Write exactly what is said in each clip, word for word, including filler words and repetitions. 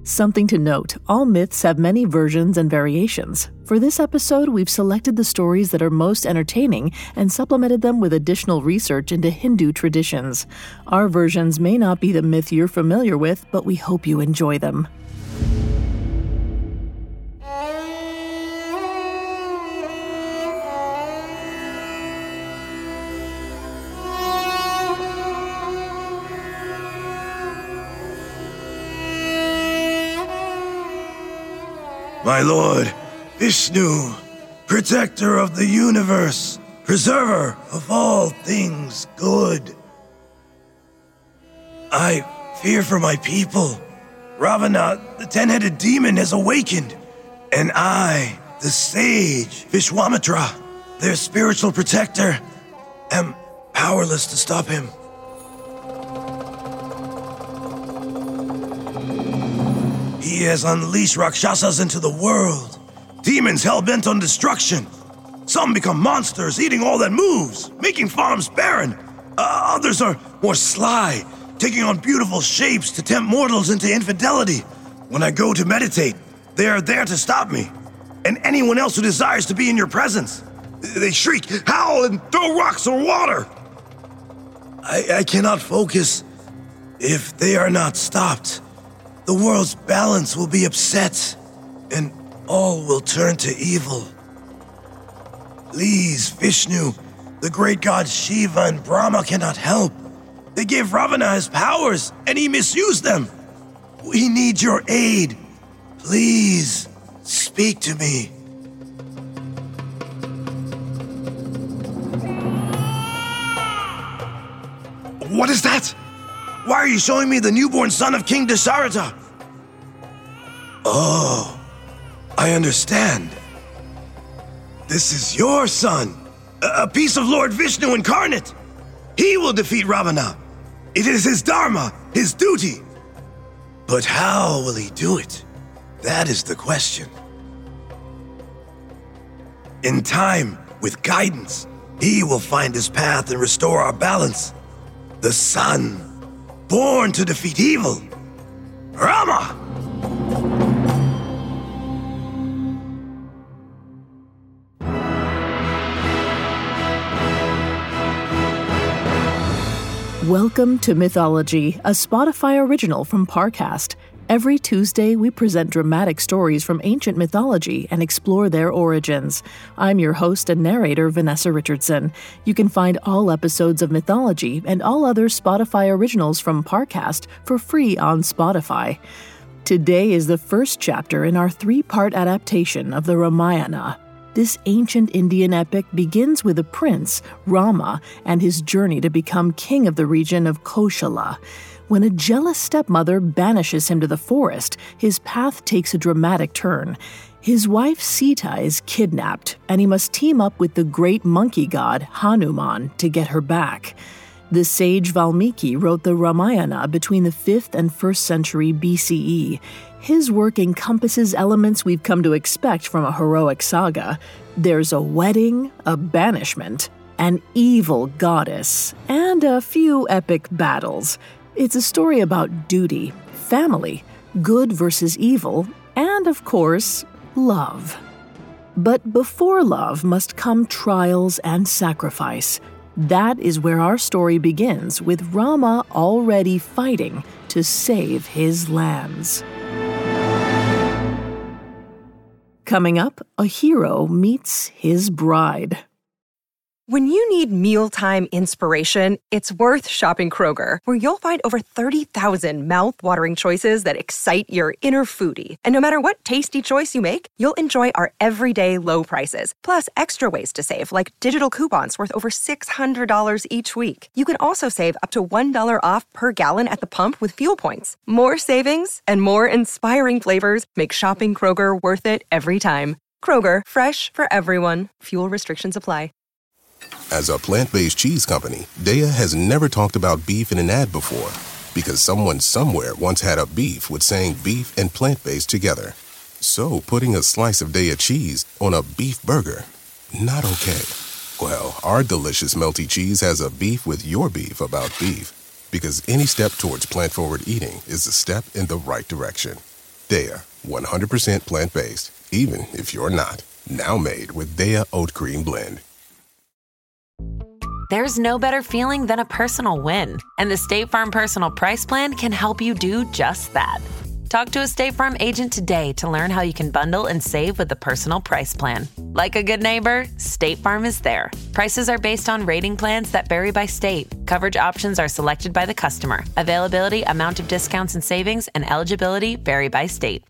Something to note, all myths have many versions and variations. For this episode, we've selected the stories that are most entertaining and supplemented them with additional research into Hindu traditions. Our versions may not be the myth you're familiar with, but we hope you enjoy them. My lord, Vishnu, protector of the universe, preserver of all things good. I fear for my people. Ravana, the ten-headed demon, has awakened, and I, the sage Vishwamitra, their spiritual protector, am powerless to stop him. He has unleashed Rakshasas into the world. Demons hell-bent on destruction. Some become monsters, eating all that moves, making farms barren. Uh, others are more sly, taking on beautiful shapes to tempt mortals into infidelity. When I go to meditate, they are there to stop me. And anyone else who desires to be in your presence. They shriek, howl, and throw rocks or water. I, I cannot focus if they are not stopped. The world's balance will be upset, and all will turn to evil. Please, Vishnu, the great gods Shiva and Brahma cannot help. They gave Ravana his powers, and he misused them. We need your aid. Please, speak to me. What is that? Why are you showing me the newborn son of King Dasharatha? Oh, I understand. This is your son, a piece of Lord Vishnu incarnate. He will defeat Ravana. It is his dharma, his duty. But how will he do it? That is the question. In time, with guidance, he will find his path and restore our balance. The son, born to defeat evil, Rama! Welcome to Mythology, a Spotify original from Parcast. Every Tuesday, we present dramatic stories from ancient mythology and explore their origins. I'm your host and narrator, Vanessa Richardson. You can find all episodes of Mythology and all other Spotify originals from Parcast for free on Spotify. Today is the first chapter in our three-part adaptation of the Ramayana. This ancient Indian epic begins with a prince, Rama, and his journey to become king of the region of Koshala. When a jealous stepmother banishes him to the forest, his path takes a dramatic turn. His wife Sita is kidnapped, and he must team up with the great monkey god Hanuman to get her back. The sage Valmiki wrote the Ramayana between the fifth and first century B C E. His work encompasses elements we've come to expect from a heroic saga. There's a wedding, a banishment, an evil goddess, and a few epic battles. It's a story about duty, family, good versus evil, and, of course, love. But before love must come trials and sacrifice. That is where our story begins, with Rama already fighting to save his lands. Coming up, a hero meets his bride. When you need mealtime inspiration, it's worth shopping Kroger, where you'll find over thirty thousand mouth-watering choices that excite your inner foodie. And no matter what tasty choice you make, you'll enjoy our everyday low prices, plus extra ways to save, like digital coupons worth over six hundred dollars each week. You can also save up to one dollar off per gallon at the pump with fuel points. More savings and more inspiring flavors make shopping Kroger worth it every time. Kroger, fresh for everyone. Fuel restrictions apply. As a plant-based cheese company, Daiya has never talked about beef in an ad before because someone somewhere once had a beef with saying beef and plant-based together. So putting a slice of Daiya cheese on a beef burger, not okay. Well, our delicious melty cheese has a beef with your beef about beef because any step towards plant-forward eating is a step in the right direction. Daya, one hundred percent plant-based, even if you're not. Now made with Daya Oat Cream Blend. There's no better feeling than a personal win, and the State Farm Personal Price Plan can help you do just that. Talk to a State Farm agent today to learn how you can bundle and save with the Personal Price Plan. Like a good neighbor, State Farm is there. Prices are based on rating plans that vary by state. Coverage options are selected by the customer. Availability, amount of discounts and savings, and eligibility vary by state.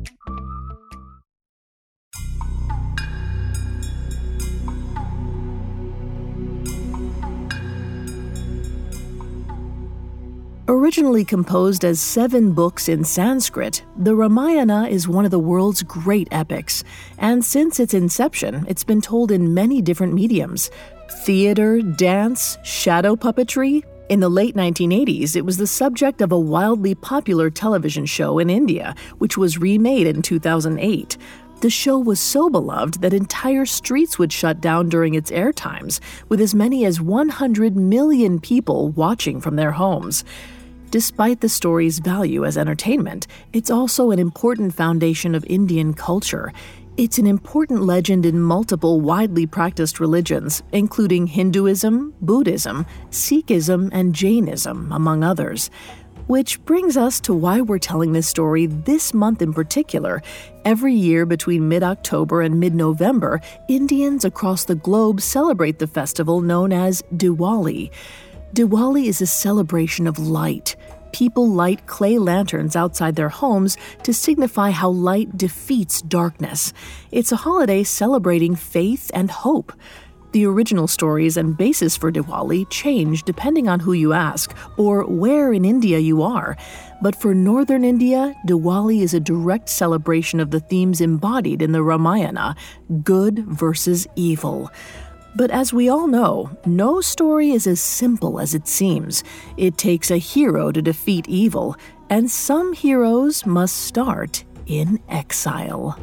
Originally composed as seven books in Sanskrit, the Ramayana is one of the world's great epics, and since its inception, it's been told in many different mediums: theater, dance, shadow puppetry. In the late nineteen eighties, it was the subject of a wildly popular television show in India, which was remade in two thousand eight. The show was so beloved that entire streets would shut down during its air times, with as many as one hundred million people watching from their homes. Despite the story's value as entertainment, it's also an important foundation of Indian culture. It's an important legend in multiple widely practiced religions, including Hinduism, Buddhism, Sikhism, and Jainism, among others. Which brings us to why we're telling this story this month in particular. Every year between mid-October and mid-November, Indians across the globe celebrate the festival known as Diwali. Diwali is a celebration of light. People light clay lanterns outside their homes to signify how light defeats darkness. It's a holiday celebrating faith and hope. The original stories and basis for Diwali change depending on who you ask or where in India you are. But for northern India, Diwali is a direct celebration of the themes embodied in the Ramayana: good versus evil. But as we all know, no story is as simple as it seems. It takes a hero to defeat evil, and some heroes must start in exile.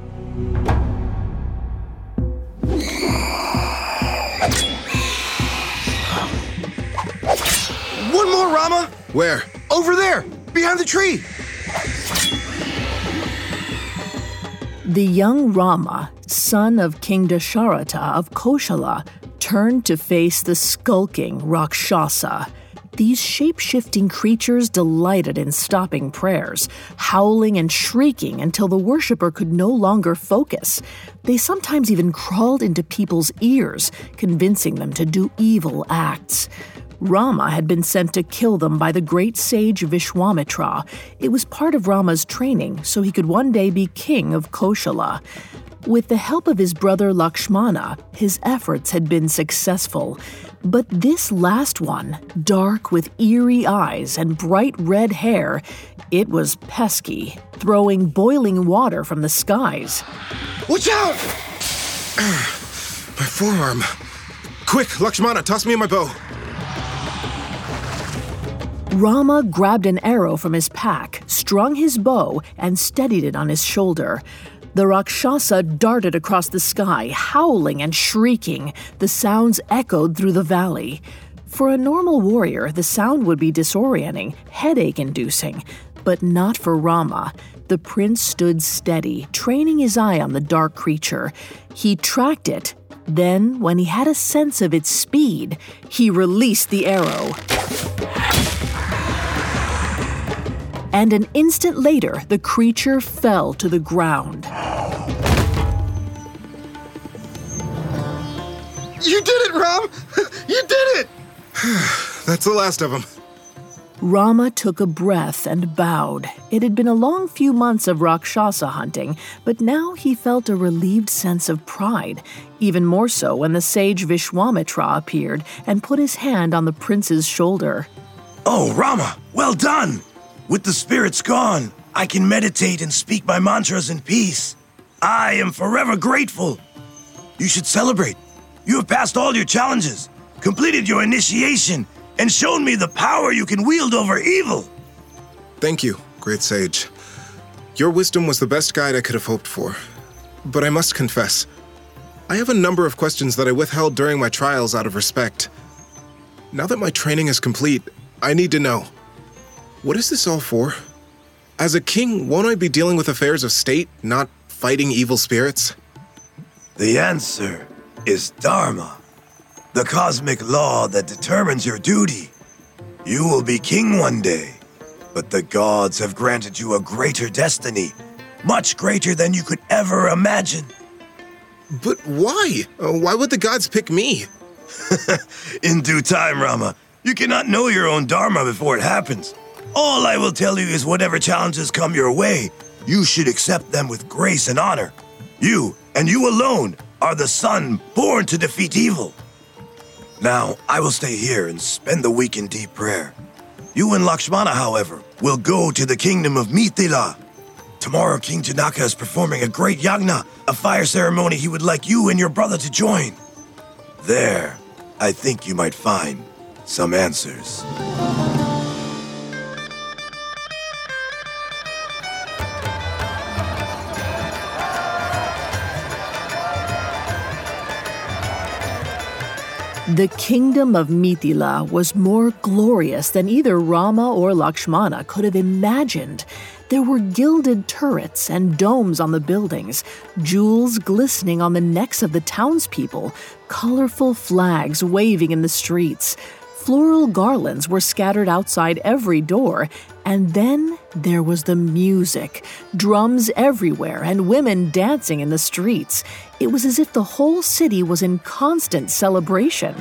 One more, Rama! Where? Over there, behind the tree! The young Rama, son of King Dasharatha of Koshala, turned to face the skulking Rakshasa. These shape-shifting creatures delighted in stopping prayers, howling and shrieking until the worshiper could no longer focus. They sometimes even crawled into people's ears, convincing them to do evil acts. Rama had been sent to kill them by the great sage Vishwamitra. It was part of Rama's training so he could one day be king of Koshala. With the help of his brother Lakshmana, his efforts had been successful. But this last one, dark with eerie eyes and bright red hair, it was pesky, throwing boiling water from the skies. Watch out! My forearm. Quick, Lakshmana, toss me my bow. Rama grabbed an arrow from his pack, strung his bow, and steadied it on his shoulder. The Rakshasa darted across the sky, howling and shrieking. The sounds echoed through the valley. For a normal warrior, the sound would be disorienting, headache-inducing. But not for Rama. The prince stood steady, training his eye on the dark creature. He tracked it. Then, when he had a sense of its speed, he released the arrow. And an instant later, the creature fell to the ground. You did it, Ram! You did it! That's the last of them. Rama took a breath and bowed. It had been a long few months of Rakshasa hunting, but now he felt a relieved sense of pride, even more so when the sage Vishwamitra appeared and put his hand on the prince's shoulder. Oh, Rama, well done! With the spirits gone, I can meditate and speak my mantras in peace. I am forever grateful. You should celebrate. You have passed all your challenges, completed your initiation, and shown me the power you can wield over evil. Thank you, great sage. Your wisdom was the best guide I could have hoped for. But I must confess, I have a number of questions that I withheld during my trials out of respect. Now that my training is complete, I need to know. What is this all for? As a king, won't I be dealing with affairs of state, not fighting evil spirits? The answer is Dharma, the cosmic law that determines your duty. You will be king one day, but the gods have granted you a greater destiny, much greater than you could ever imagine. But why? Uh, why would the gods pick me? In due time, Rama. You cannot know your own Dharma before it happens. All I will tell you is whatever challenges come your way, you should accept them with grace and honor. You, and you alone, are the son born to defeat evil. Now, I will stay here and spend the week in deep prayer. You and Lakshmana, however, will go to the kingdom of Mithila. Tomorrow, King Janaka is performing a great yagna, a fire ceremony he would like you and your brother to join. There, I think you might find some answers. The kingdom of Mithila was more glorious than either Rama or Lakshmana could have imagined. There were gilded turrets and domes on the buildings, jewels glistening on the necks of the townspeople, colorful flags waving in the streets. Floral garlands were scattered outside every door, and then there was the music, drums everywhere and women dancing in the streets. It was as if the whole city was in constant celebration.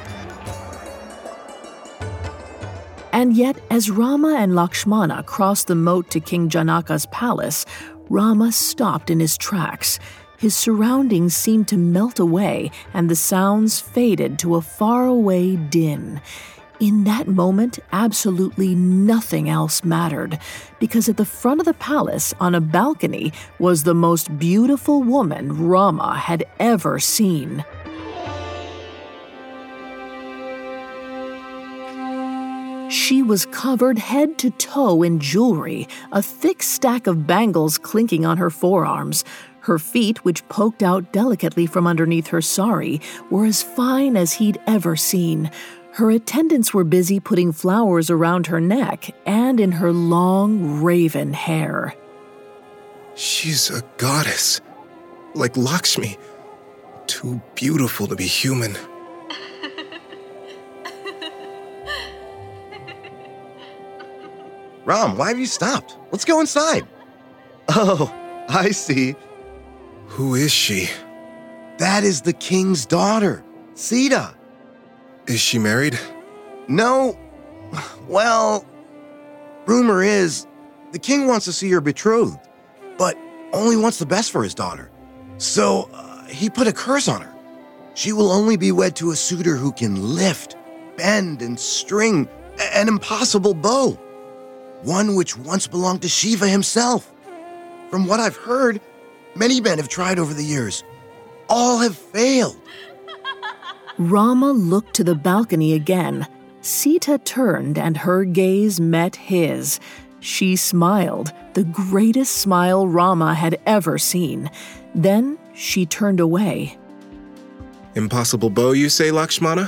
And yet, as Rama and Lakshmana crossed the moat to King Janaka's palace, Rama stopped in his tracks. His surroundings seemed to melt away, and the sounds faded to a faraway din. In that moment, absolutely nothing else mattered, because at the front of the palace, on a balcony, was the most beautiful woman Rama had ever seen. She was covered head to toe in jewelry, a thick stack of bangles clinking on her forearms. Her feet, which poked out delicately from underneath her sari, were as fine as he'd ever seen. Her attendants were busy putting flowers around her neck and in her long, raven hair. She's a goddess, like Lakshmi, too beautiful to be human. Ram, why have you stopped? Let's go inside. Oh, I see. Who is she? That is the king's daughter, Sita. Is she married? No. Well, rumor is the king wants to see her betrothed, but only wants the best for his daughter. So uh, he put a curse on her. She will only be wed to a suitor who can lift, bend, and string an impossible bow. One which once belonged to Shiva himself. From what I've heard, many men have tried over the years. All have failed. Rama looked to the balcony again. Sita turned and her gaze met his. She smiled, the greatest smile Rama had ever seen. Then she turned away. Impossible bow, you say, Lakshmana?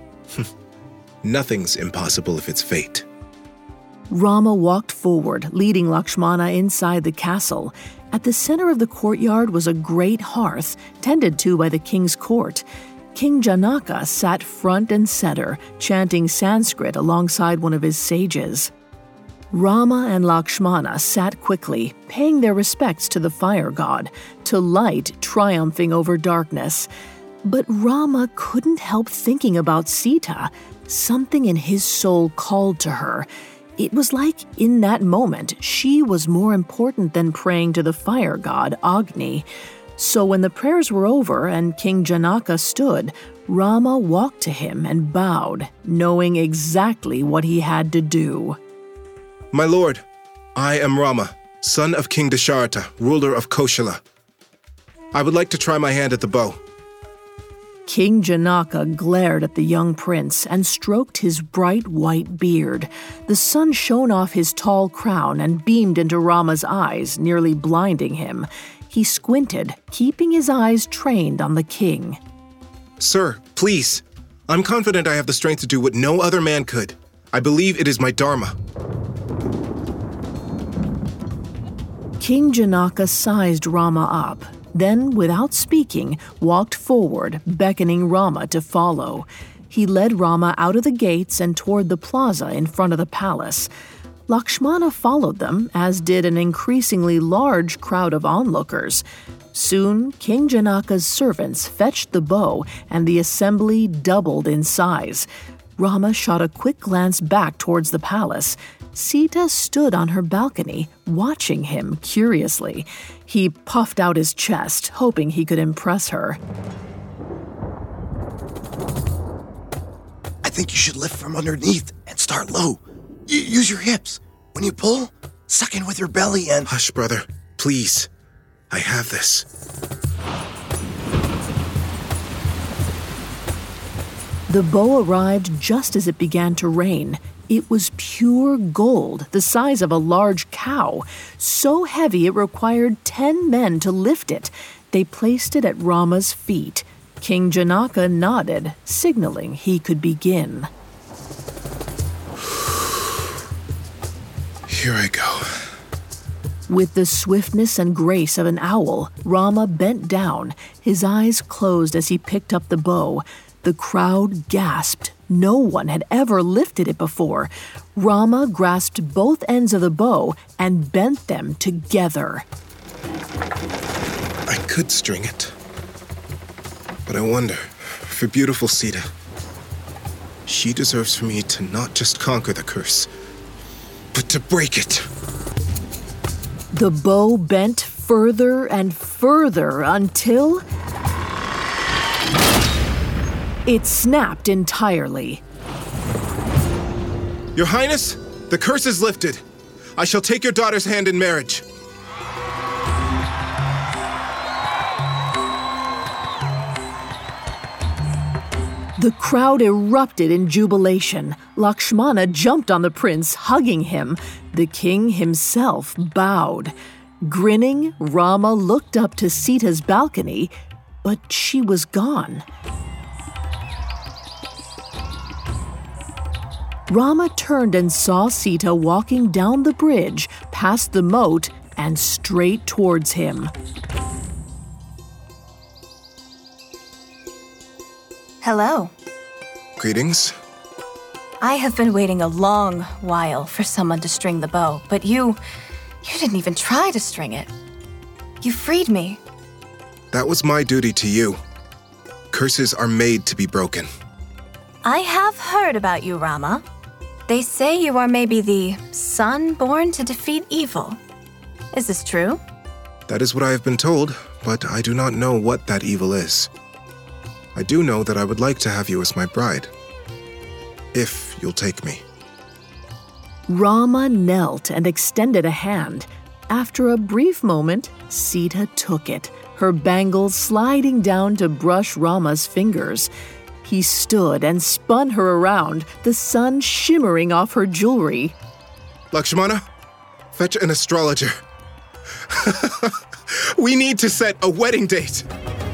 Nothing's impossible if it's fate. Rama walked forward, leading Lakshmana inside the castle. At the center of the courtyard was a great hearth, tended to by the king's court. King Janaka sat front and center, chanting Sanskrit alongside one of his sages. Rama and Lakshmana sat quickly, paying their respects to the fire god, to light triumphing over darkness. But Rama couldn't help thinking about Sita. Something in his soul called to her. It was like, in that moment, she was more important than praying to the fire god, Agni. So when the prayers were over and King Janaka stood, Rama walked to him and bowed, knowing exactly what he had to do. My lord, I am Rama, son of King Dasharatha, ruler of Koshala. I would like to try my hand at the bow. King Janaka glared at the young prince and stroked his bright white beard. The sun shone off his tall crown and beamed into Rama's eyes, nearly blinding him. He squinted, keeping his eyes trained on the king. Sir, please. I'm confident I have the strength to do what no other man could. I believe it is my dharma. King Janaka sized Rama up, then, without speaking, walked forward, beckoning Rama to follow. He led Rama out of the gates and toward the plaza in front of the palace. Lakshmana followed them, as did an increasingly large crowd of onlookers. Soon, King Janaka's servants fetched the bow, and the assembly doubled in size. Rama shot a quick glance back towards the palace. Sita stood on her balcony, watching him curiously. He puffed out his chest, hoping he could impress her. I think you should lift from underneath and start low. Y- use your hips. When you pull, suck in with your belly and... Hush, brother. Please. I have this. The bow arrived just as it began to rain. It was pure gold, the size of a large cow, so heavy it required ten men to lift it. They placed it at Rama's feet. King Janaka nodded, signaling he could begin. Here I go. With the swiftness and grace of an owl, Rama bent down, his eyes closed as he picked up the bow. The crowd gasped. No one had ever lifted it before. Rama grasped both ends of the bow and bent them together. I could string it. But I wonder, for beautiful Sita, she deserves for me to not just conquer the curse, but to break it. The bow bent further and further until... it snapped entirely. Your Highness, the curse is lifted. I shall take your daughter's hand in marriage. The crowd erupted in jubilation. Lakshmana jumped on the prince, hugging him. The king himself bowed. Grinning, Rama looked up to Sita's balcony, but she was gone. Rama turned and saw Sita walking down the bridge, past the moat, and straight towards him. Hello. Greetings. I have been waiting a long while for someone to string the bow, but you... you didn't even try to string it. You freed me. That was my duty to you. Curses are made to be broken. I have heard about you, Rama. They say you are maybe the son born to defeat evil. Is this true? That is what I have been told, but I do not know what that evil is. I do know that I would like to have you as my bride. If you'll take me. Rama knelt and extended a hand. After a brief moment, Sita took it, her bangles sliding down to brush Rama's fingers. He stood and spun her around, the sun shimmering off her jewelry. Lakshmana, fetch an astrologer. We need to set a wedding date.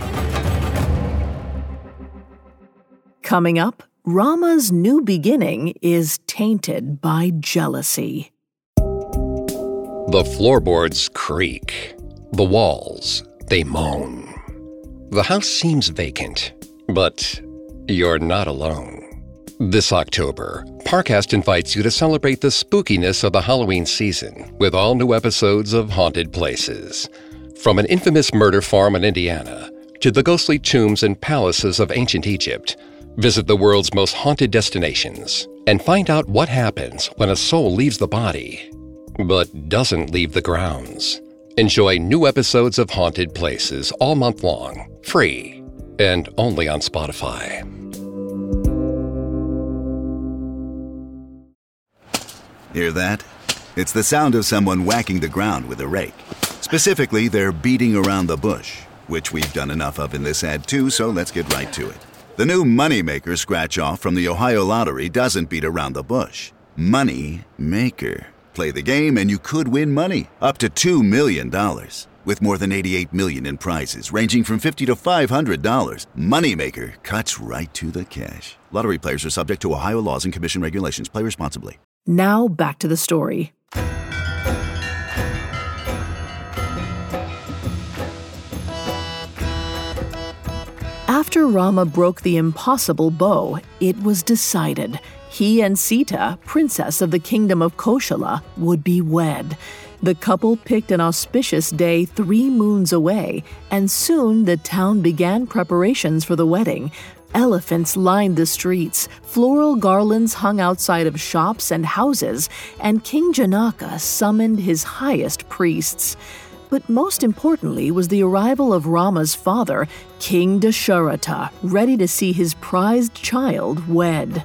Coming up, Rama's new beginning is tainted by jealousy. The floorboards creak. The walls, they moan. The house seems vacant, but you're not alone. This October, Parcast invites you to celebrate the spookiness of the Halloween season with all new episodes of Haunted Places. From an infamous murder farm in Indiana to the ghostly tombs and palaces of ancient Egypt, visit the world's most haunted destinations and find out what happens when a soul leaves the body, but doesn't leave the grounds. Enjoy new episodes of Haunted Places all month long, free, and only on Spotify. Hear that? It's the sound of someone whacking the ground with a rake. Specifically, they're beating around the bush, which we've done enough of in this ad too, so let's get right to it. The new Moneymaker scratch-off from the Ohio Lottery doesn't beat around the bush. Money Maker. Play the game and you could win money, up to two million dollars. With more than eighty-eight million dollars in prizes, ranging from fifty dollars to five hundred dollars. Moneymaker cuts right to the cash. Lottery players are subject to Ohio laws and commission regulations. Play responsibly. Now back to the story. After Rama broke the impossible bow, it was decided he and Sita, princess of the kingdom of Koshala, would be wed. The couple picked an auspicious day three moons away, and soon the town began preparations for the wedding. Elephants lined the streets, floral garlands hung outside of shops and houses, and King Janaka summoned his highest priests. But most importantly was the arrival of Rama's father, King Dasharatha, ready to see his prized child wed.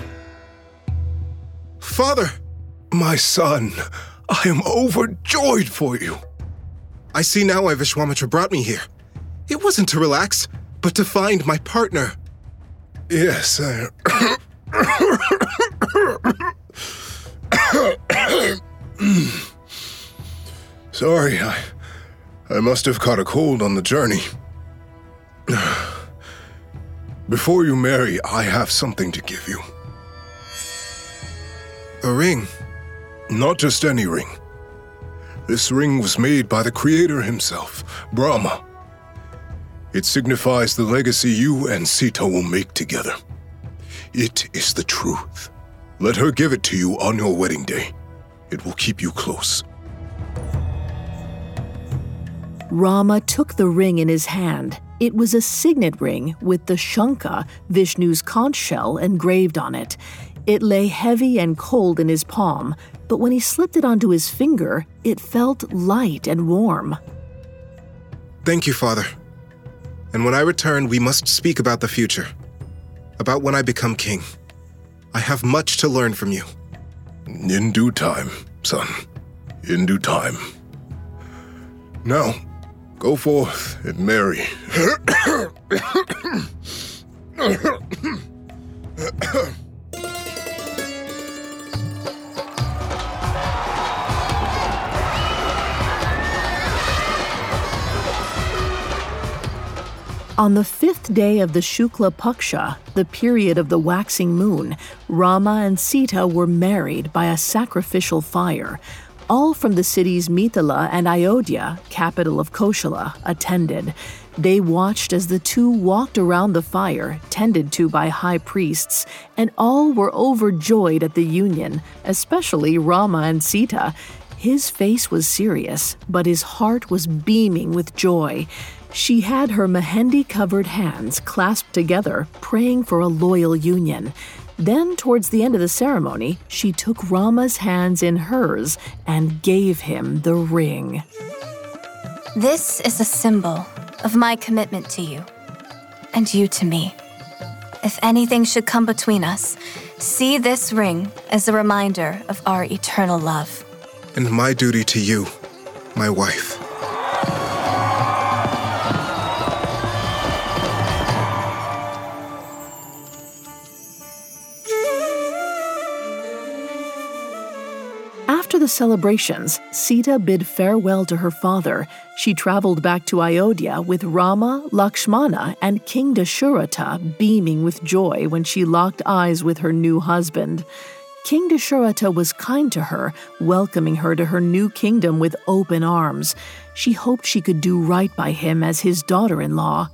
Father, my son, I am overjoyed for you. I see now why Vishwamitra brought me here. It wasn't to relax, but to find my partner. Yes, I... Sorry, I, I must have caught a cold on the journey. Before you marry, I have something to give you. A ring. Not just any ring. This ring was made by the creator himself, Brahma. It signifies the legacy you and Sita will make together. It is the truth. Let her give it to you on your wedding day. It will keep you close. Rama took the ring in his hand. It was a signet ring with the Shankha, Vishnu's conch shell, engraved on it. It lay heavy and cold in his palm, but when he slipped it onto his finger, it felt light and warm. Thank you, Father. And when I return, we must speak about the future. About when I become king. I have much to learn from you. In due time, son. In due time. Now, go forth and marry. On the fifth day of the Shukla Paksha, the period of the waxing moon, Rama and Sita were married by a sacrificial fire. All from the cities Mithila and Ayodhya, capital of Koshala, attended. They watched as the two walked around the fire, tended to by high priests, and all were overjoyed at the union, especially Rama and Sita. His face was serious, but his heart was beaming with joy. She had her mehendi-covered hands clasped together, praying for a loyal union. Then, towards the end of the ceremony, she took Rama's hands in hers and gave him the ring. This is a symbol of my commitment to you, and you to me. If anything should come between us, see this ring as a reminder of our eternal love. And my duty to you, my wife. After the celebrations, Sita bid farewell to her father. She traveled back to Ayodhya with Rama, Lakshmana, and King Dasharatha beaming with joy when she locked eyes with her new husband. King Dasharatha was kind to her, welcoming her to her new kingdom with open arms. She hoped she could do right by him as his daughter-in-law.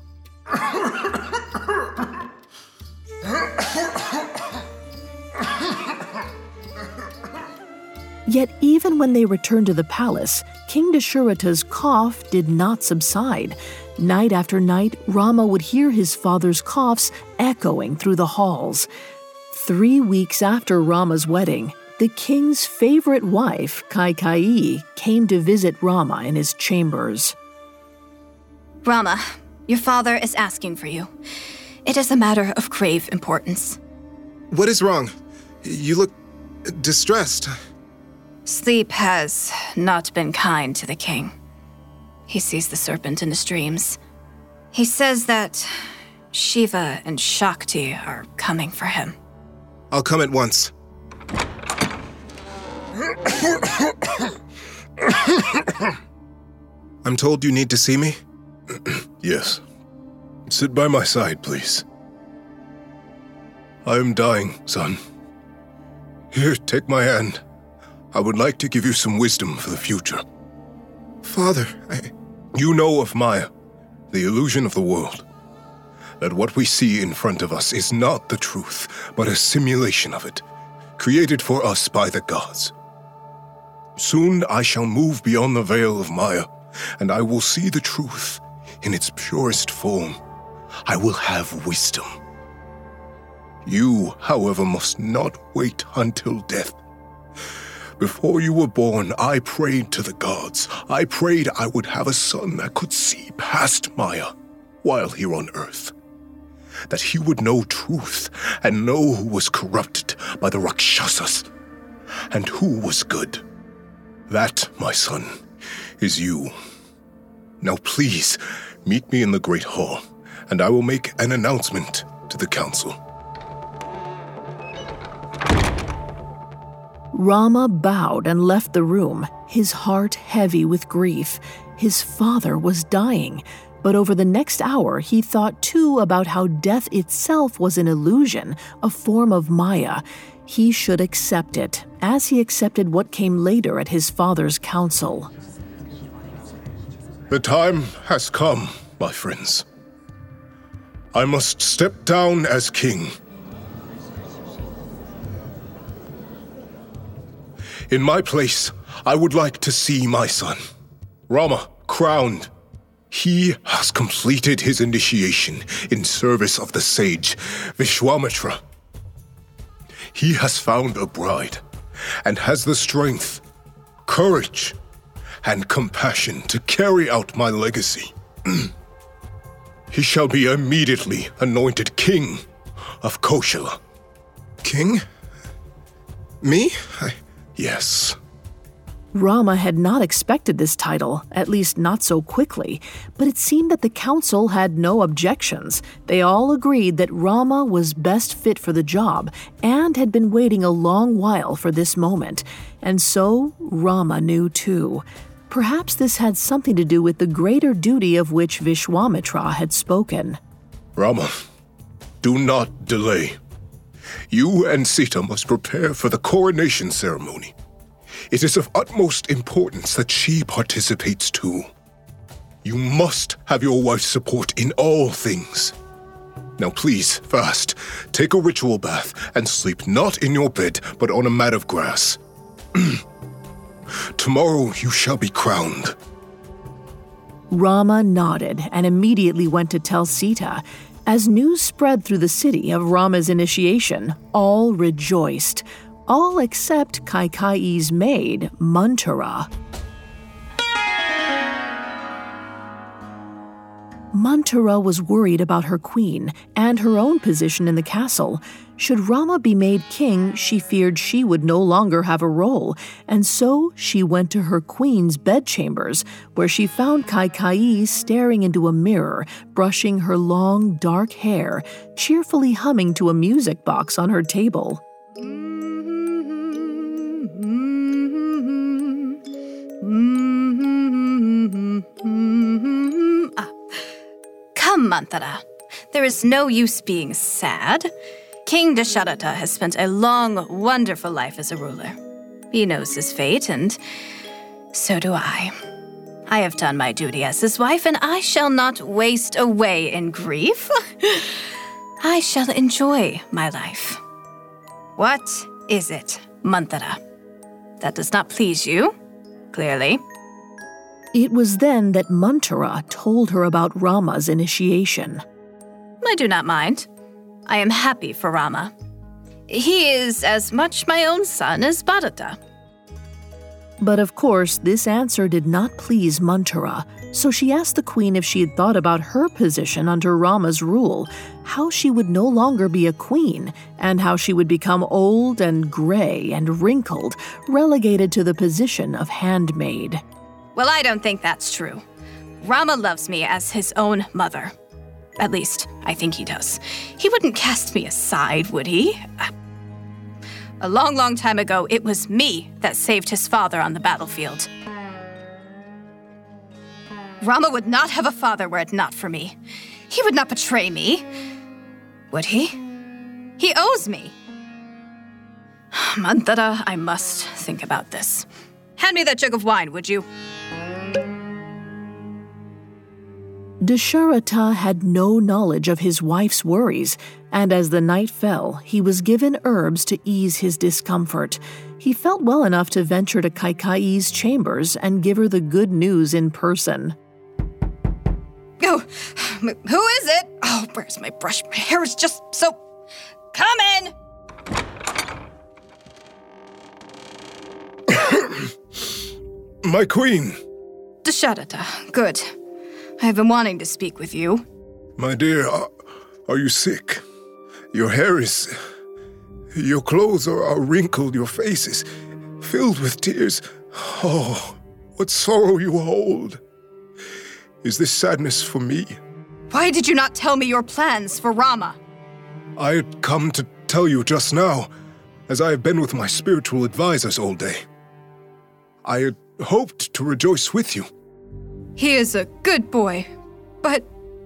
Yet even when they returned to the palace, King Dasharatha's cough did not subside. Night after night, Rama would hear his father's coughs echoing through the halls. Three weeks after Rama's wedding, the king's favorite wife, Kaikeyi, came to visit Rama in his chambers. Rama, your father is asking for you. It is a matter of grave importance. What is wrong? You look distressed. Sleep has not been kind to the king. He sees the serpent in his dreams. He says that Shiva and Shakti are coming for him. I'll come at once. I'm told you need to see me? Yes. Sit by my side, please. I am dying, son. Here, take my hand. I would like to give you some wisdom for the future. Father, I... You know of Maya, the illusion of the world. that what we see in front of us is not the truth, but a simulation of it, created for us by the gods. Soon I shall move beyond the veil of Maya, and I will see the truth in its purest form. I will have wisdom. You, however, must not wait until death. Before you were born, I prayed to the gods. I prayed I would have a son that could see past Maya while here on Earth. That he would know truth and know who was corrupted by the Rakshasas and who was good. That, my son, is you. Now please, meet me in the Great Hall, and I will make an announcement to the council. Rama bowed and left the room, his heart heavy with grief. His father was dying, but over the next hour he thought too about how death itself was an illusion, a form of Maya. He should accept it, as he accepted what came later at his father's council. The time has come, my friends. I must step down as king. In my place, I would like to see my son, Rama, crowned. He has completed his initiation in service of the sage Vishwamitra. He has found a bride and has the strength, courage, and compassion to carry out my legacy. He shall be immediately anointed king of Koshala. King? Me? I... Yes. Rama had not expected this title, at least not so quickly, but it seemed that the council had no objections. They all agreed that Rama was best fit for the job and had been waiting a long while for this moment. And so Rama knew too. Perhaps this had something to do with the greater duty of which Vishwamitra had spoken. Rama, do not delay. You and Sita must prepare for the coronation ceremony. It is of utmost importance that she participates too. You must have your wife's support in all things. Now please, first, take a ritual bath and sleep not in your bed, but on a mat of grass. Tomorrow you shall be crowned. Rama nodded and immediately went to tell Sita. As news spread through the city of Rama's initiation, all rejoiced. All except Kaikeyi's maid, Manthara. Manthara was worried about her queen and her own position in the castle. Should Rama be made king, she feared she would no longer have a role, and so she went to her queen's bedchambers, where she found Kaikeyi staring into a mirror, brushing her long, dark hair, cheerfully humming to a music box on her table. Ah. Come, Manthara. There is no use being sad. King Dasharatha has spent a long, wonderful life as a ruler. He knows his fate, and so do I. I have done my duty as his wife, and I shall not waste away in grief. I shall enjoy my life. What is it, Manthara? That does not please you, clearly. It was then that Manthara told her about Rama's initiation. I do not mind. I am happy for Rama. He is as much my own son as Bharata. But of course, this answer did not please Manthara, so she asked the queen if she had thought about her position under Rama's rule, how she would no longer be a queen, and how she would become old and gray and wrinkled, relegated to the position of handmaid. Well, I don't think that's true. Rama loves me as his own mother. At least, I think he does. He wouldn't cast me aside, would he? A long, long time ago, it was me that saved his father on the battlefield. Rama would not have a father were it not for me. He would not betray me. Would he? He owes me. Manthara, I must think about this. Hand me that jug of wine, would you? Dasharatha had no knowledge of his wife's worries, and as the night fell, he was given herbs to ease his discomfort. He felt well enough to venture to Kaikayi's chambers and give her the good news in person. Oh, who is it? Oh, where's my brush? My hair is just so... Come in! My queen. Dasharatha, good. I have been wanting to speak with you. My dear, are, are you sick? Your hair is... Your clothes are, are wrinkled, your face is filled with tears. Oh, what sorrow you hold. Is this sadness for me? Why did you not tell me your plans for Rama? I had come to tell you just now, as I have been with my spiritual advisors all day. I had hoped to rejoice with you. He is a good boy, but...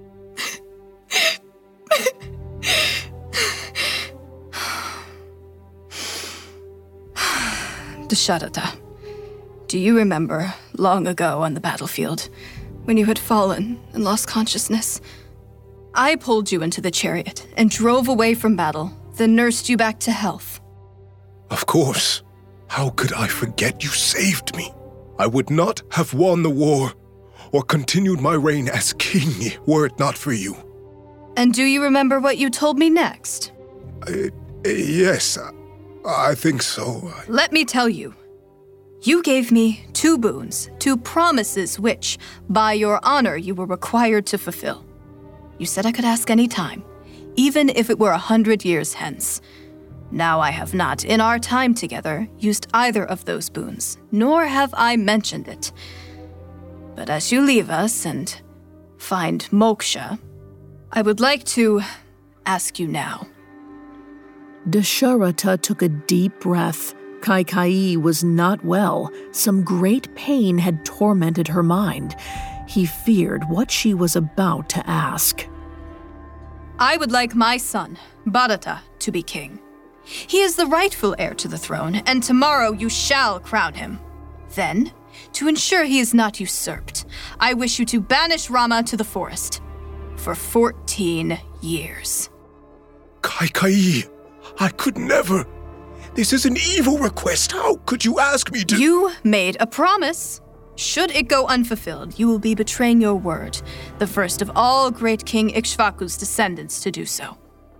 Dasharatha, do you remember long ago on the battlefield, when you had fallen and lost consciousness? I pulled you into the chariot and drove away from battle, then nursed you back to health. Of course. How could I forget you saved me? I would not have won the war or continued my reign as king were it not for you. And do you remember what you told me next? Uh, yes, I, I think so. Let me tell you. You gave me two boons, two promises which, by your honor, you were required to fulfill. You said I could ask any time, even if it were a hundred years hence. Now I have not, in our time together, used either of those boons, nor have I mentioned it. But as you leave us and find moksha, I would like to ask you now. Dasharatha took a deep breath. Kaikayi was not well. Some great pain had tormented her mind. He feared what she was about to ask. I would like my son, Bharata, to be king. He is the rightful heir to the throne, and tomorrow you shall crown him. Then, to ensure he is not usurped, I wish you to banish Rama to the forest for fourteen years. Kaikayi, I could never. This is an evil request. How could you ask me to— You made a promise. Should it go unfulfilled, you will be betraying your word, the first of all great King Ikshvaku's descendants to do so.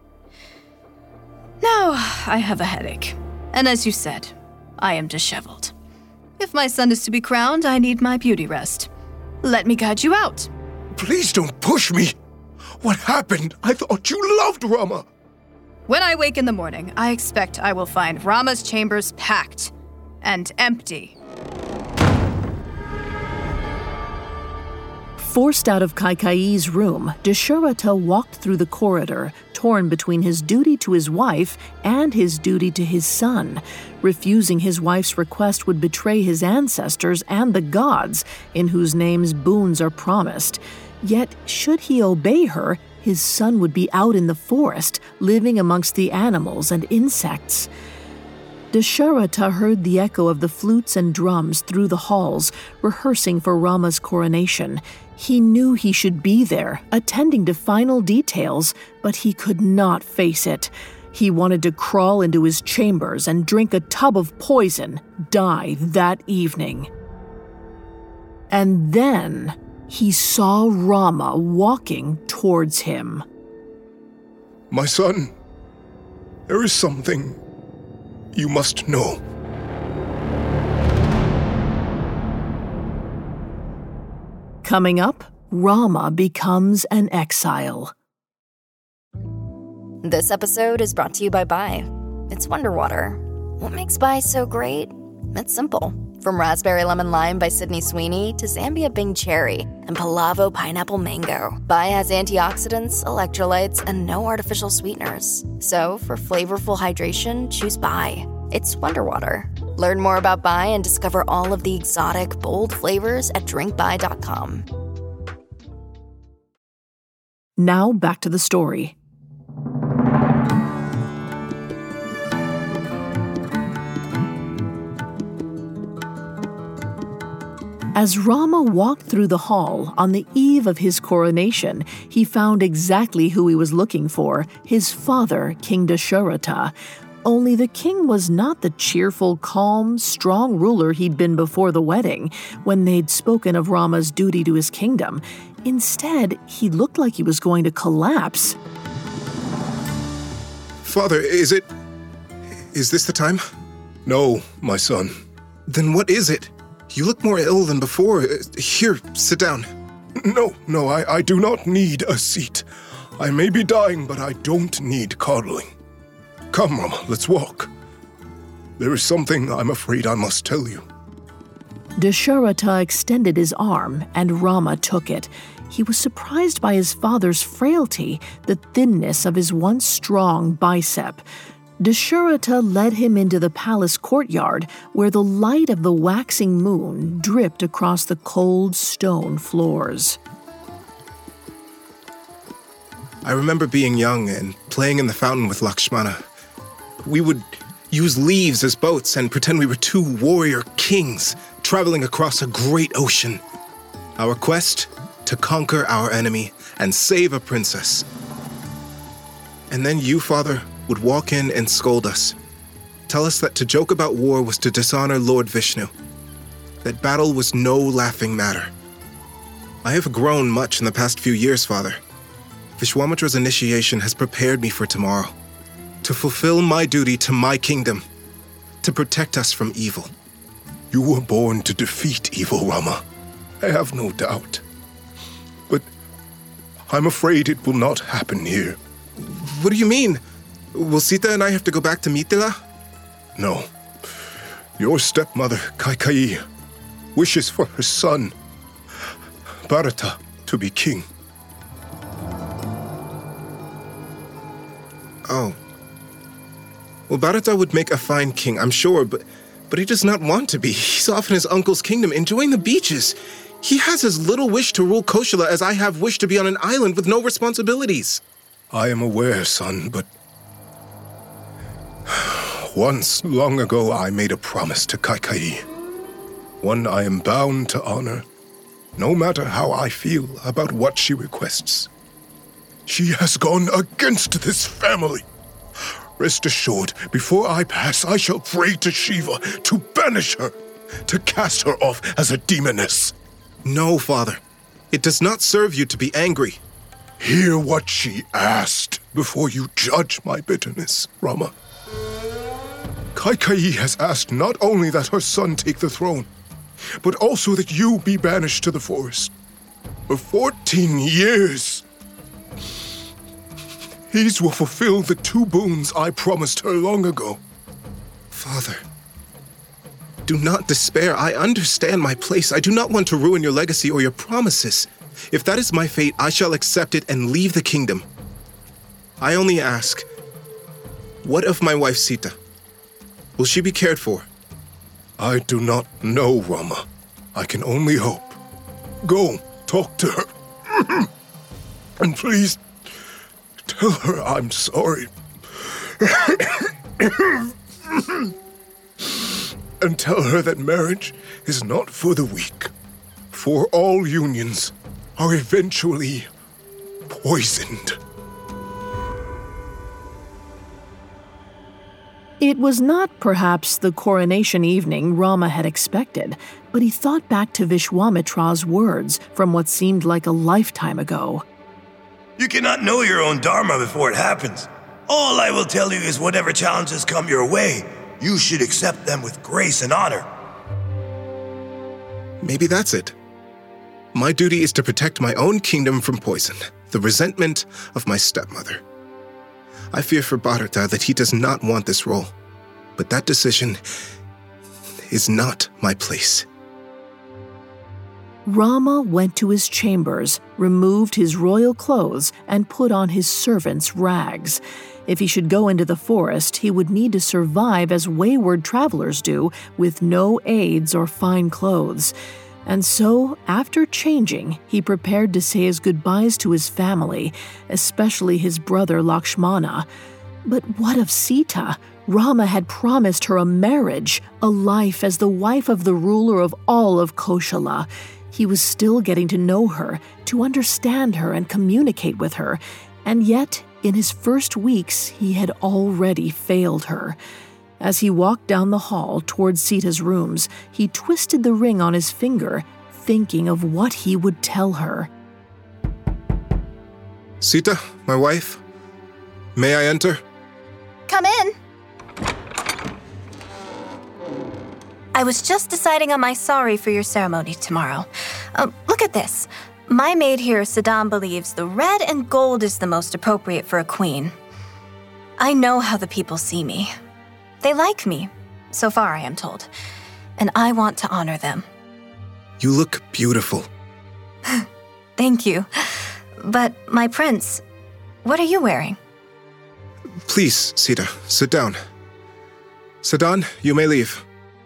Now, I have a headache, and as you said, I am disheveled. If my son is to be crowned, I need my beauty rest. Let me guide you out. Please don't push me. What happened? I thought you loved Rama. When I wake in the morning, I expect I will find Rama's chambers packed and empty. Forced out of Kaikayi's room, Dasharatha walked through the corridor, torn between his duty to his wife and his duty to his son. Refusing his wife's request would betray his ancestors and the gods, in whose names boons are promised. Yet, should he obey her, his son would be out in the forest, living amongst the animals and insects. Dasharatha heard the echo of the flutes and drums through the halls, rehearsing for Rama's coronation. He knew he should be there, attending to final details, but he could not face it. He wanted to crawl into his chambers and drink a tub of poison, die that evening. And then he saw Rama walking towards him. My son, there is something you must know. Coming up, Rama becomes an exile. This episode is brought to you by Bai. It's Wonder Water. What makes Bai so great? It's simple. From Raspberry Lemon Lime by Sydney Sweeney to Zambia Bing Cherry and Palavo Pineapple Mango, Bai has antioxidants, electrolytes, and no artificial sweeteners. So, for flavorful hydration, choose Bai. It's Wonder Water. Learn more about Bai and discover all of the exotic, bold flavors at drink bai dot com. Now back to the story. As Rama walked through the hall on the eve of his coronation, he found exactly who he was looking for, his father, King Dasharatha. Only the king was not the cheerful, calm, strong ruler he'd been before the wedding, when they'd spoken of Rama's duty to his kingdom. Instead, he looked like he was going to collapse. Father, is it... is this the time? No, my son. Then what is it? You look more ill than before. Here, sit down. No, no, I, I do not need a seat. I may be dying, but I don't need coddling. Come, Rama, let's walk. There is something I'm afraid I must tell you. Dasharatha extended his arm, and Rama took it. He was surprised by his father's frailty, the thinness of his once strong bicep. Dasharatha led him into the palace courtyard, where the light of the waxing moon dripped across the cold stone floors. I remember being young and playing in the fountain with Lakshmana. We would use leaves as boats and pretend we were two warrior kings traveling across a great ocean. Our quest? To conquer our enemy and save a princess. And then you, Father, would walk in and scold us. Tell us that to joke about war was to dishonor Lord Vishnu. That battle was no laughing matter. I have grown much in the past few years, Father. Vishwamitra's initiation has prepared me for tomorrow. To fulfill my duty to my kingdom. To protect us from evil. You were born to defeat evil, Rama. I have no doubt. But I'm afraid it will not happen here. What do you mean? Will Sita and I have to go back to Mithila? No. Your stepmother, Kaikeyi, wishes for her son, Bharata, to be king. Oh. Well, Bharata would make a fine king, I'm sure, but, but he does not want to be. He's off in his uncle's kingdom, enjoying the beaches. He has as little wish to rule Koshala as I have wish to be on an island with no responsibilities. I am aware, son, but... Once, long ago, I made a promise to Kaikeyi. One I am bound to honor, no matter how I feel about what she requests. She has gone against this family. Rest assured, before I pass, I shall pray to Shiva to banish her, to cast her off as a demoness. No, Father. It does not serve you to be angry. Hear what she asked before you judge my bitterness, Rama. Kaikeyi has asked not only that her son take the throne, but also that you be banished to the forest. For fourteen years. These will fulfill the two boons I promised her long ago. Father, do not despair. I understand my place. I do not want to ruin your legacy or your promises. If that is my fate, I shall accept it and leave the kingdom. I only ask, what of my wife Sita? Will she be cared for? I do not know, Rama. I can only hope. Go, talk to her. And please, tell her I'm sorry. And tell her that marriage is not for the weak. For all unions are eventually poisoned. It was not perhaps the coronation evening Rama had expected, but he thought back to Vishwamitra's words from what seemed like a lifetime ago. You cannot know your own dharma before it happens. All I will tell you is whatever challenges come your way, you should accept them with grace and honor. Maybe that's it. My duty is to protect my own kingdom from poison, the resentment of my stepmother. I fear for Bharata that he does not want this role, but that decision is not my place. Rama went to his chambers, removed his royal clothes, and put on his servant's rags. If he should go into the forest, he would need to survive as wayward travelers do, with no aids or fine clothes. And so, after changing, he prepared to say his goodbyes to his family, especially his brother Lakshmana. But what of Sita? Rama had promised her a marriage, a life as the wife of the ruler of all of Koshala. He was still getting to know her, to understand her and communicate with her, and yet, in his first weeks, he had already failed her. As he walked down the hall towards Sita's rooms, he twisted the ring on his finger, thinking of what he would tell her. Sita, my wife, may I enter? Come in. I was just deciding on my sari for your ceremony tomorrow. Uh, look at this. My maid here, Saddam, believes the red and gold is the most appropriate for a queen. I know how the people see me. They like me, so far I am told, and I want to honor them. You look beautiful. Thank you. But, my prince, what are you wearing? Please, Sita, sit down. Sadan, you may leave.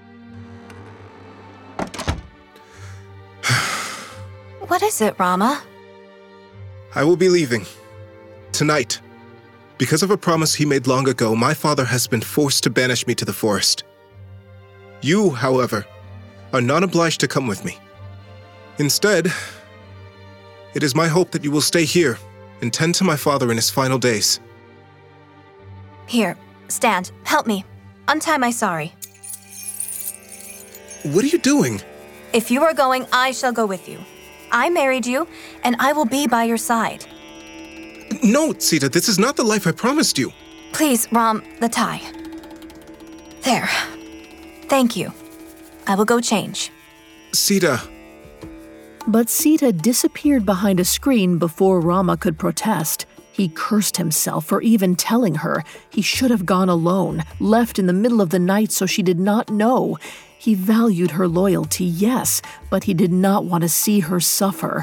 What is it, Rama? I will be leaving. Tonight. Because of a promise he made long ago, my father has been forced to banish me to the forest. You, however, are not obliged to come with me. Instead, it is my hope that you will stay here and tend to my father in his final days. Here, stand. Help me. Untie my sari. What are you doing? If you are going, I shall go with you. I married you, and I will be by your side. No, Sita, this is not the life I promised you. Please, Ram, the tie. There. Thank you. I will go change. Sita. But Sita disappeared behind a screen before Rama could protest. He cursed himself for even telling her. He should have gone alone, left in the middle of the night so she did not know. He valued her loyalty, yes, but he did not want to see her suffer.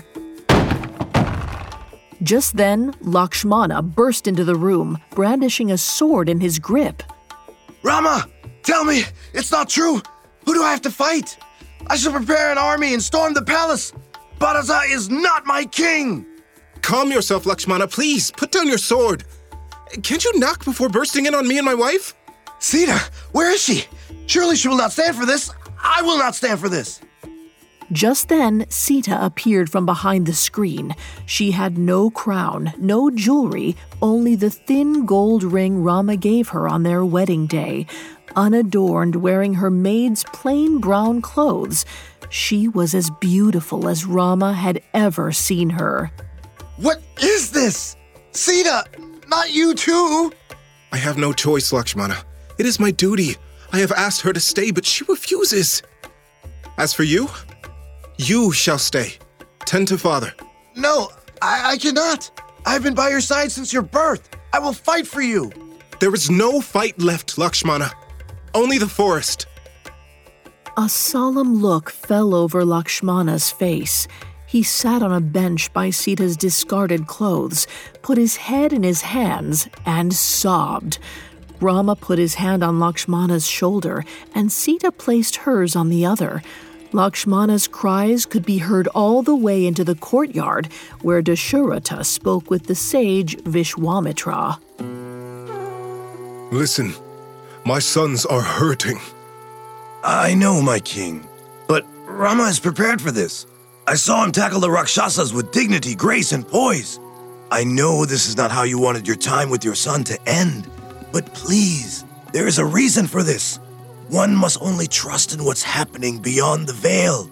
Just then, Lakshmana burst into the room, brandishing a sword in his grip. Rama, tell me, it's not true. Who do I have to fight? I shall prepare an army and storm the palace. Bharata is not my king. Calm yourself, Lakshmana, please. Put down your sword. Can't you knock before bursting in on me and my wife? Sita, where is she? Surely she will not stand for this. I will not stand for this. Just then, Sita appeared from behind the screen. She had no crown, no jewelry, only the thin gold ring Rama gave her on their wedding day. Unadorned, wearing her maid's plain brown clothes, she was as beautiful as Rama had ever seen her. What is this? Sita, not you too! I have no choice, Lakshmana. It is my duty. I have asked her to stay, but she refuses. As for you, you shall stay. Tend to father. No, I, I cannot. I've been by your side since your birth. I will fight for you. There is no fight left, Lakshmana. Only the forest. A solemn look fell over Lakshmana's face. He sat on a bench by Sita's discarded clothes, put his head in his hands, and sobbed. Rama put his hand on Lakshmana's shoulder, and Sita placed hers on the other. Lakshmana's cries could be heard all the way into the courtyard, where Dasharatha spoke with the sage Vishwamitra. Listen, my sons are hurting. I know, my king, but Rama is prepared for this. I saw him tackle the Rakshasas with dignity, grace, and poise. I know this is not how you wanted your time with your son to end. But please, there is a reason for this. One must only trust in what's happening beyond the veil.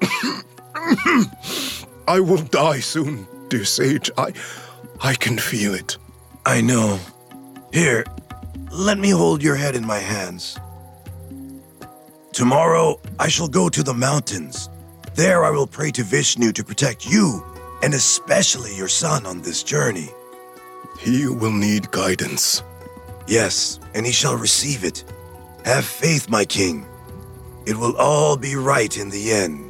I will die soon, dear sage. I, I can feel it. I know. Here, let me hold your head in my hands. Tomorrow, I shall go to the mountains. There I will pray to Vishnu to protect you, and especially your son on this journey. He will need guidance. Yes, and he shall receive it. Have faith, my king. It will all be right in the end.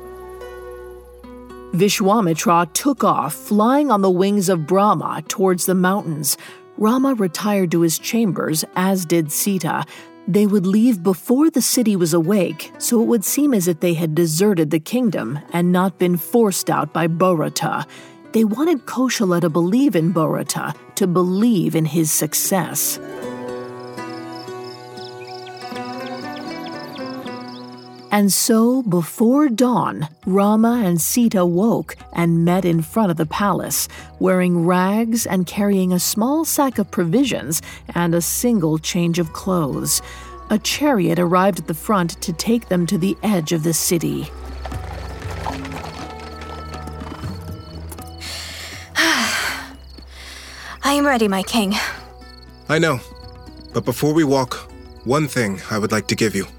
Vishwamitra took off, flying on the wings of Brahma towards the mountains. Rama retired to his chambers, as did Sita. They would leave before the city was awake, so it would seem as if they had deserted the kingdom and not been forced out by Bharata. They wanted Koshala to believe in Bharata, to believe in his success. And so, before dawn, Rama and Sita woke and met in front of the palace, wearing rags and carrying a small sack of provisions and a single change of clothes. A chariot arrived at the front to take them to the edge of the city. I am ready, my king. I know. But before we walk, one thing I would like to give you.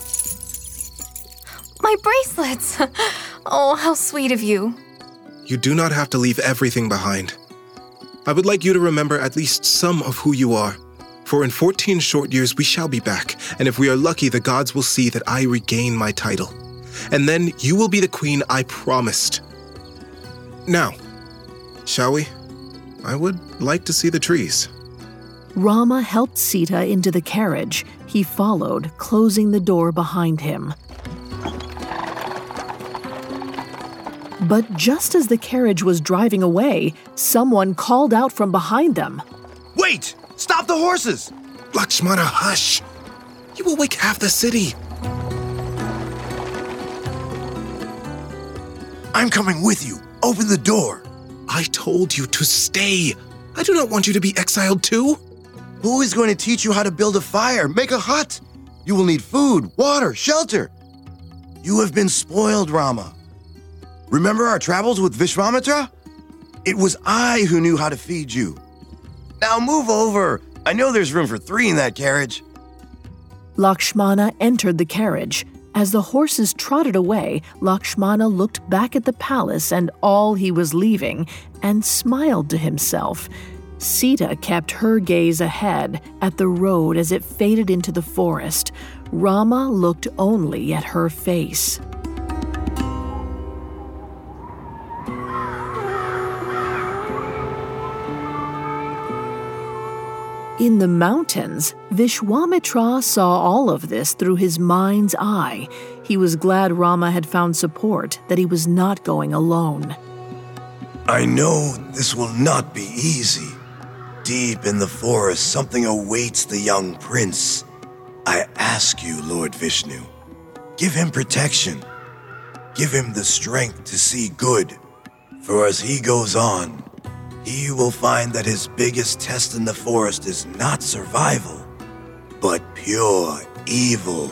My bracelets! Oh, how sweet of you. You do not have to leave everything behind. I would like you to remember at least some of who you are. For in fourteen short years we shall be back, and if we are lucky, the gods will see that I regain my title. And then you will be the queen I promised. Now, shall we? I would like to see the trees. Rama helped Sita into the carriage. He followed, closing the door behind him. But just as the carriage was driving away, someone called out from behind them. Wait! Stop the horses! Lakshmana, hush! You will wake half the city. I'm coming with you. Open the door. I told you to stay. I do not want you to be exiled too. Who is going to teach you how to build a fire, make a hut? You will need food, water, shelter. You have been spoiled, Rama. Remember our travels with Vishwamitra? It was I who knew how to feed you. Now move over. I know there's room for three in that carriage. Lakshmana entered the carriage. As the horses trotted away, Lakshmana looked back at the palace and all he was leaving and smiled to himself. Sita kept her gaze ahead at the road as it faded into the forest. Rama looked only at her face. In the mountains, Vishwamitra saw all of this through his mind's eye. He was glad Rama had found support, that he was not going alone. I know this will not be easy. Deep in the forest, something awaits the young prince. I ask you, Lord Vishnu, give him protection. Give him the strength to see good. For as he goes on, he will find that his biggest test in the forest is not survival, but pure evil.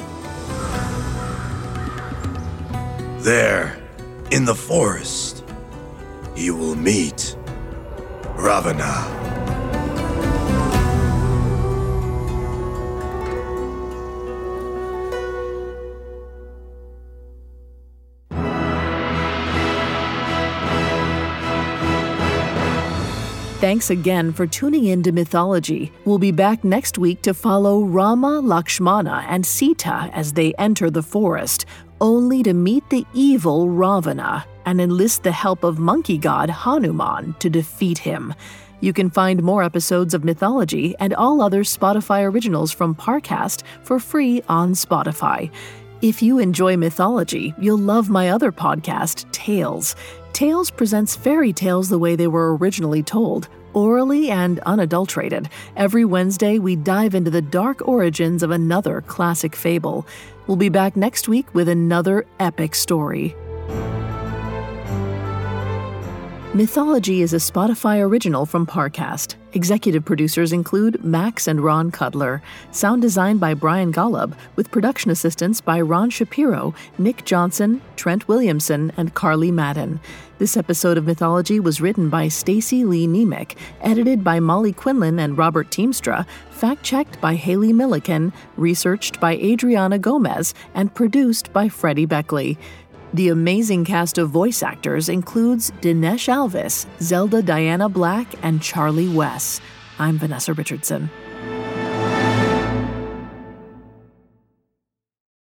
There, in the forest, he will meet Ravana. Thanks again for tuning in to Mythology. We'll be back next week to follow Rama, Lakshmana, and Sita as they enter the forest, only to meet the evil Ravana and enlist the help of monkey god Hanuman to defeat him. You can find more episodes of Mythology and all other Spotify originals from Parcast for free on Spotify. If you enjoy Mythology, you'll love my other podcast, Tales. Tales presents fairy tales the way they were originally told, orally and unadulterated. Every Wednesday, we dive into the dark origins of another classic fable. We'll be back next week with another epic story. Mythology is a Spotify original from Parcast. Executive producers include Max and Ron Cudler. Sound design by Brian Golub, with production assistance by Ron Shapiro, Nick Johnson, Trent Williamson, and Carly Madden. This episode of Mythology was written by Stacey Lee Nemec, edited by Molly Quinlan and Robert Teamstra, fact-checked by Haley Milliken, researched by Adriana Gomez, and produced by Freddie Beckley. The amazing cast of voice actors includes Dinesh Alvis, Zelda Diana Black, and Charlie Wess. I'm Vanessa Richardson.